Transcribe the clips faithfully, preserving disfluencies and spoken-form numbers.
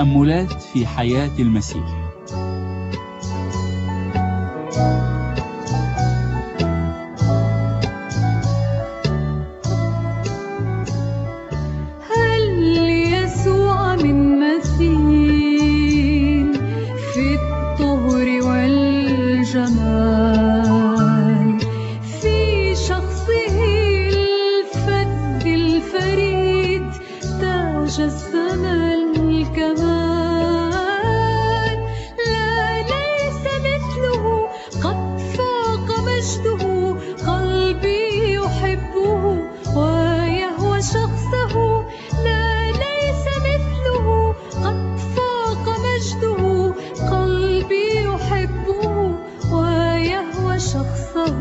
تأملات في حياة المسيح. هل يسوع من مثيل في الطهر والجمال، في شخصه الفذ الفريد تاج السما الكمال، لا ليس مثله قد فاق مجده، قلبي يحبه ويهوى شخصه، لا ليس مثله قد فاق مجده، قلبي يحبه ويهوى شخصه.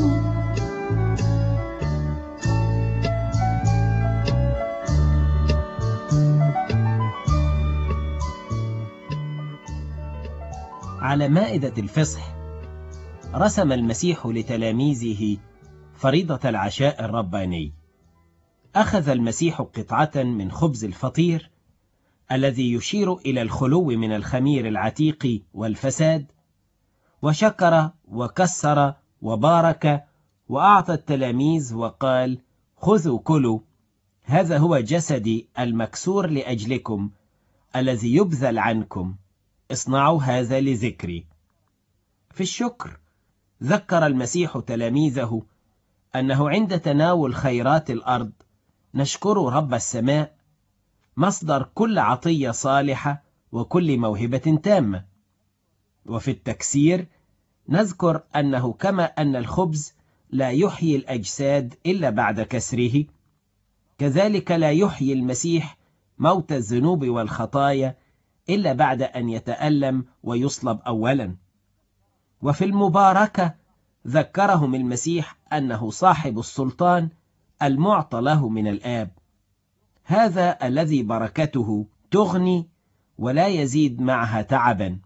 على مائدة الفصح رسم المسيح لتلاميذه فريضة العشاء الرباني. أخذ المسيح قطعة من خبز الفطير الذي يشير إلى الخلو من الخمير العتيق والفساد، وشكر وكسر وبارك وأعطى التلاميذ وقال: خذوا كلوا، هذا هو جسدي المكسور لأجلكم الذي يبذل عنكم، اصنعوا هذا لذكري. في الشكر ذكر المسيح تلاميذه أنه عند تناول خيرات الأرض نشكر رب السماء مصدر كل عطية صالحة وكل موهبة تامة. وفي التكسير نذكر أنه كما أن الخبز لا يحيي الأجساد إلا بعد كسره، كذلك لا يحيي المسيح موت الذنوب والخطايا إلا بعد أن يتألم ويصلب أولا. وفي المباركة ذكرهم المسيح أنه صاحب السلطان المعطى له من الآب، هذا الذي بركته تغني ولا يزيد معها تعبا.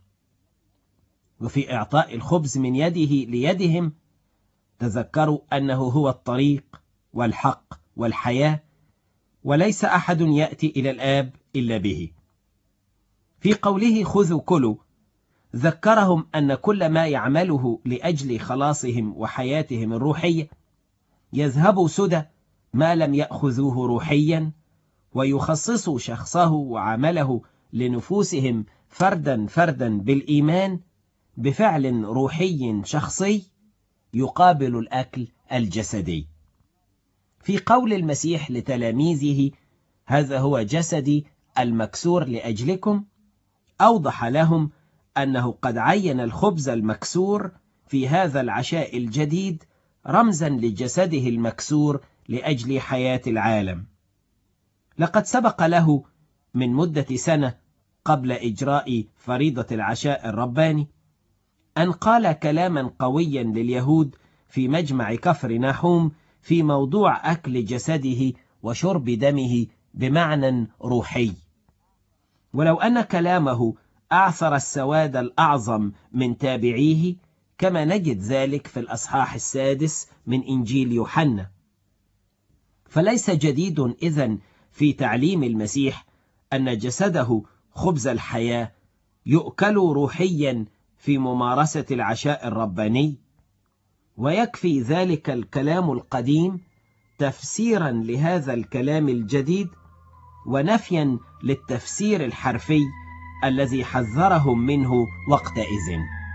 وفي إعطاء الخبز من يده ليدهم تذكروا أنه هو الطريق والحق والحياة، وليس أحد يأتي إلى الآب إلا به. في قوله خذوا كلوا ذكرهم أن كل ما يعمله لأجل خلاصهم وحياتهم الروحية يذهب سدى ما لم يأخذوه روحيا، ويخصصوا شخصه وعمله لنفوسهم فردا فردا بالإيمان بفعل روحي شخصي يقابل الأكل الجسدي. في قول المسيح لتلاميذه هذا هو جسدي المكسور لأجلكم، أوضح لهم أنه قد عين الخبز المكسور في هذا العشاء الجديد رمزا لجسده المكسور لأجل حياة العالم. لقد سبق له من مدة سنة قبل إجراء فريضة العشاء الرباني أن قال كلاما قويا لليهود في مجمع كفر ناحوم في موضوع أكل جسده وشرب دمه بمعنى روحي. ولو أن كلامه أعثر السواد الأعظم من تابعيه، كما نجد ذلك في الأصحاح السادس من إنجيل يوحنا، فليس جديد إذن في تعليم المسيح أن جسده خبز الحياة يؤكل روحيا في ممارسة العشاء الرباني. ويكفي ذلك الكلام القديم تفسيرا لهذا الكلام الجديد ونفيا للتفسير الحرفي الذي حذرهم منه وقتئذ.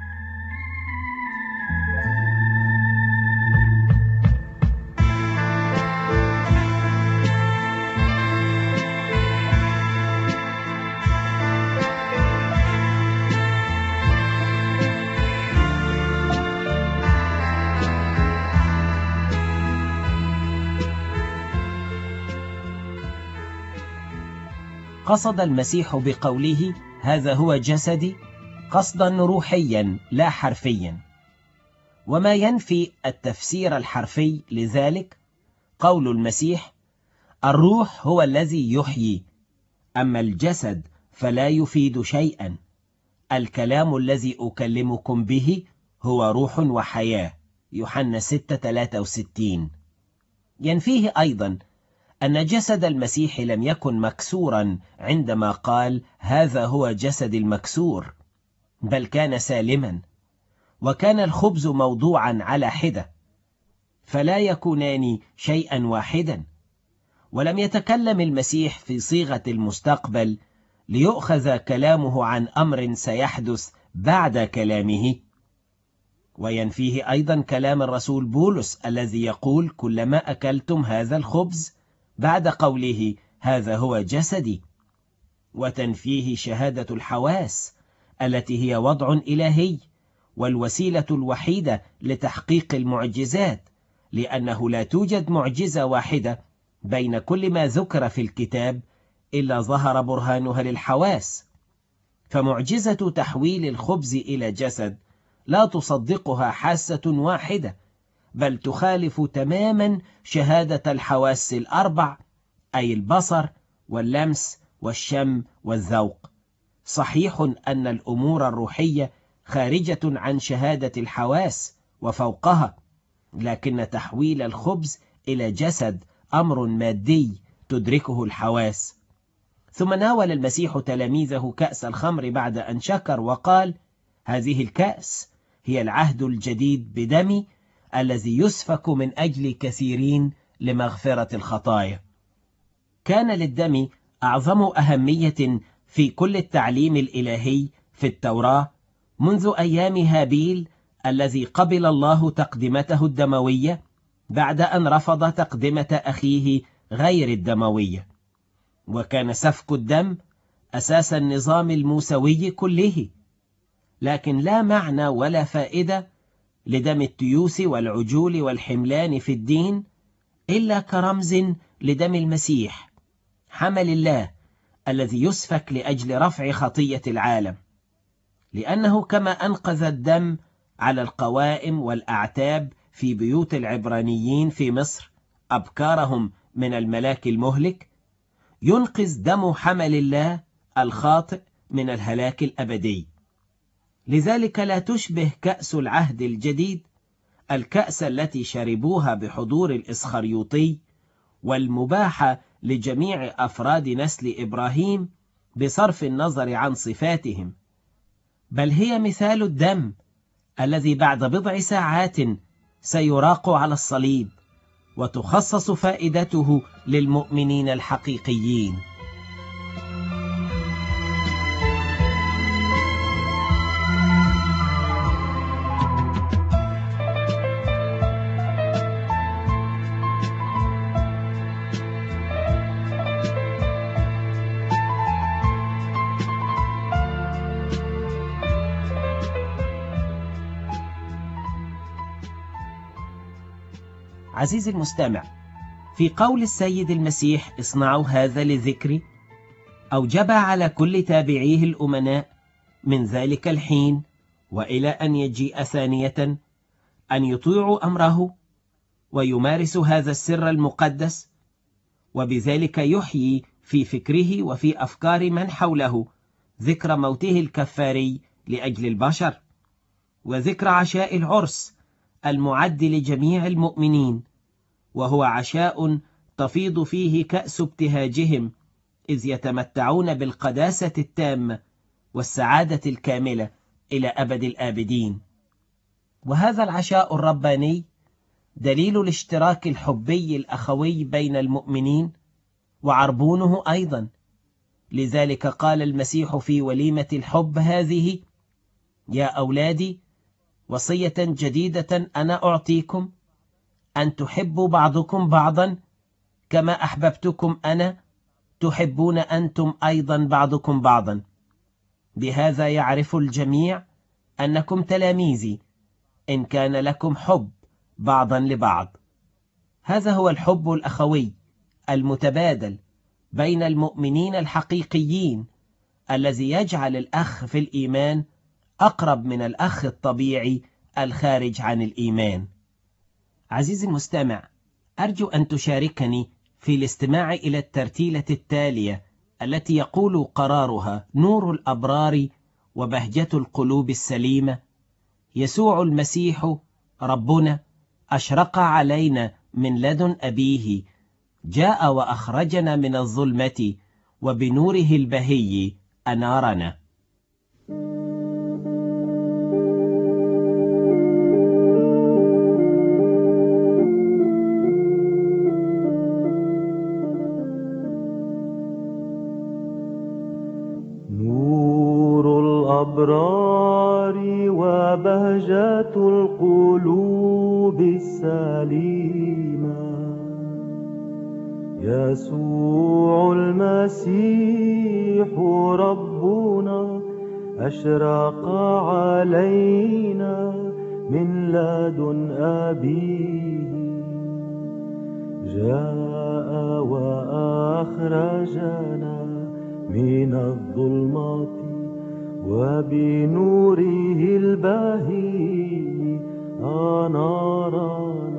قصد المسيح بقوله هذا هو جسدي قصدا روحيا لا حرفيا، وما ينفي التفسير الحرفي لذلك قول المسيح الروح هو الذي يحيي، أما الجسد فلا يفيد شيئا، الكلام الذي أكلمكم به هو روح وحياة، يوحنا ستة ثلاثة وستين. ينفيه أيضا أن جسد المسيح لم يكن مكسورا عندما قال هذا هو جسد المكسور، بل كان سالما، وكان الخبز موضوعا على حدة، فلا يكونان شيئا واحدا. ولم يتكلم المسيح في صيغة المستقبل ليؤخذ كلامه عن أمر سيحدث بعد كلامه. وينفيه أيضا كلام الرسول بولس الذي يقول كلما أكلتم هذا الخبز بعد قوله هذا هو جسدي. وتنفيه شهادة الحواس التي هي وضع إلهي والوسيلة الوحيدة لتحقيق المعجزات، لأنه لا توجد معجزة واحدة بين كل ما ذكر في الكتاب إلا ظهر برهانها للحواس. فمعجزة تحويل الخبز إلى جسد لا تصدقها حاسة واحدة، بل تخالف تماما شهادة الحواس الأربع، أي البصر واللمس والشم والذوق. صحيح أن الأمور الروحية خارجة عن شهادة الحواس وفوقها، لكن تحويل الخبز إلى جسد أمر مادي تدركه الحواس. ثم ناول المسيح تلاميذه كأس الخمر بعد أن شكر وقال هذه الكأس هي العهد الجديد بدمي الذي يسفك من أجل كثيرين لمغفرة الخطايا. كان للدم أعظم أهمية في كل التعليم الإلهي في التوراة منذ أيام هابيل الذي قبل الله تقدمته الدموية بعد أن رفض تقدمة أخيه غير الدموية. وكان سفك الدم أساس النظام الموسوي كله، لكن لا معنى ولا فائدة لدم التيوس والعجول والحملان في الدين إلا كرمز لدم المسيح حمل الله الذي يسفك لأجل رفع خطية العالم، لأنه كما أنقذ الدم على القوائم والأعتاب في بيوت العبرانيين في مصر أبكارهم من الملاك المهلك، ينقذ دم حمل الله الخاطئ من الهلاك الأبدي. لذلك لا تشبه كأس العهد الجديد الكأس التي شربوها بحضور الإسخريوطي والمباحة لجميع أفراد نسل إبراهيم بصرف النظر عن صفاتهم، بل هي مثال الدم الذي بعد بضع ساعات سيراق على الصليب، وتخصص فائدته للمؤمنين الحقيقيين. عزيزي المستمع، في قول السيد المسيح اصنعوا هذا لذكري أوجب على كل تابعيه الأمناء من ذلك الحين وإلى أن يجيء ثانية أن يطيعوا أمره ويمارسوا هذا السر المقدس، وبذلك يحيي في فكره وفي أفكار من حوله ذكر موته الكفاري لأجل البشر، وذكر عشاء العرس المعد لجميع المؤمنين، وهو عشاء تفيض فيه كأس ابتهاجهم إذ يتمتعون بالقداسة التامة والسعادة الكاملة إلى أبد الآبدين. وهذا العشاء الرباني دليل الاشتراك الحبي الأخوي بين المؤمنين وعربونه أيضا. لذلك قال المسيح في وليمة الحب هذه: يا أولادي، وصية جديدة أنا أعطيكم، أن تحبوا بعضكم بعضا كما أحببتكم أنا، تحبون أنتم أيضا بعضكم بعضا. بهذا يعرف الجميع أنكم تلاميذي، إن كان لكم حب بعضا لبعض. هذا هو الحب الأخوي المتبادل بين المؤمنين الحقيقيين، الذي يجعل الأخ في الإيمان أقرب من الأخ الطبيعي الخارج عن الإيمان. عزيزي المستمع، أرجو أن تشاركني في الاستماع إلى الترتيلة التالية التي يقول قرارها: نور الأبرار وبهجة القلوب السليمة، يسوع المسيح ربنا أشرق علينا من لدن أبيه جاء وأخرجنا من الظلمة وبنوره البهي أنارنا. نور الأبرار وبهجة القلوب السليمة يسوع المسيح ربنا أشرق علينا من لدن أبيه جاء وأخرجنا من الظلمات وبنوره البهي أنارنا.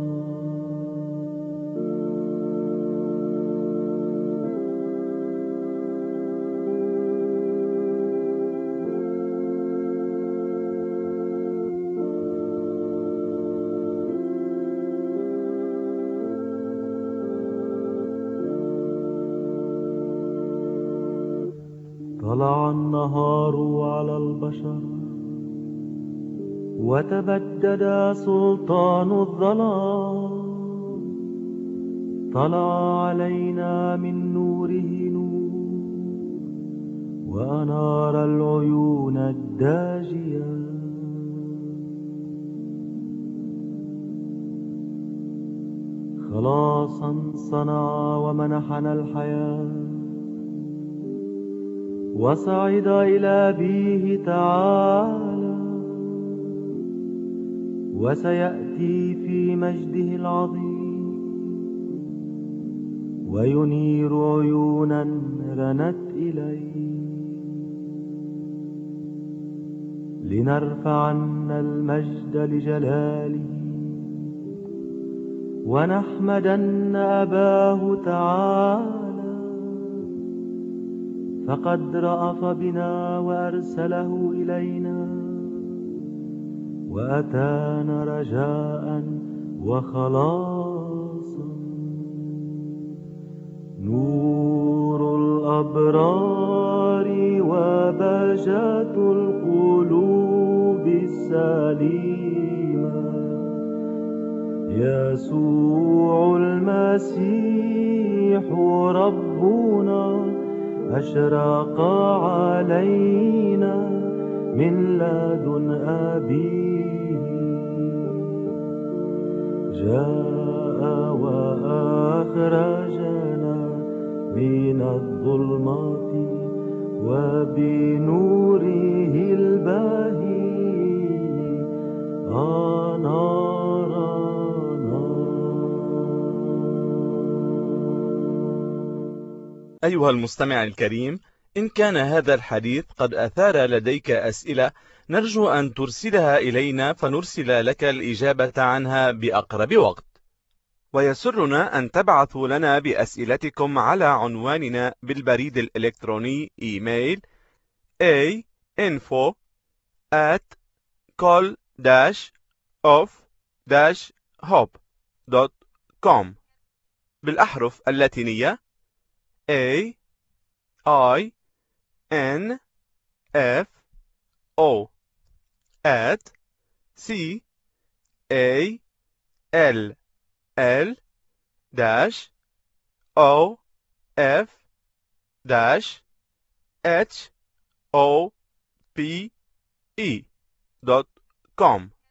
طلع النهار على البشر وتبدد سلطان الظلام طلع علينا من نوره نور وأنار العيون الداجية خلاصا صنع ومنحنا الحياة وصعد إلى أبيه تعالى وسيأتي في مجده العظيم وينير عيونا رنت إليه لنرفعن المجد لجلاله ونحمدن أباه تعالى فقد رأف بنا وأرسله إلينا وأتانا رجاء وخلاصا. نور الأبرار وبهجة القلوب السليمة يسوع المسيح ربنا أشرق علينا من لدن أبيه جاء وأخرجنا من الظلمات وبنوره البهي أنارنا. أيها المستمع الكريم، إن كان هذا الحديث قد أثار لديك أسئلة نرجو أن ترسلها إلينا فنرسل لك الإجابة عنها بأقرب وقت. ويسرنا أن تبعثوا لنا بأسئلتكم على عنواننا بالبريد الإلكتروني إيميل a info at col dash of dash hope دوت كوم بالأحرف اللاتينية A I N F O at C A L L dash O F dash H O P E دوت كوم.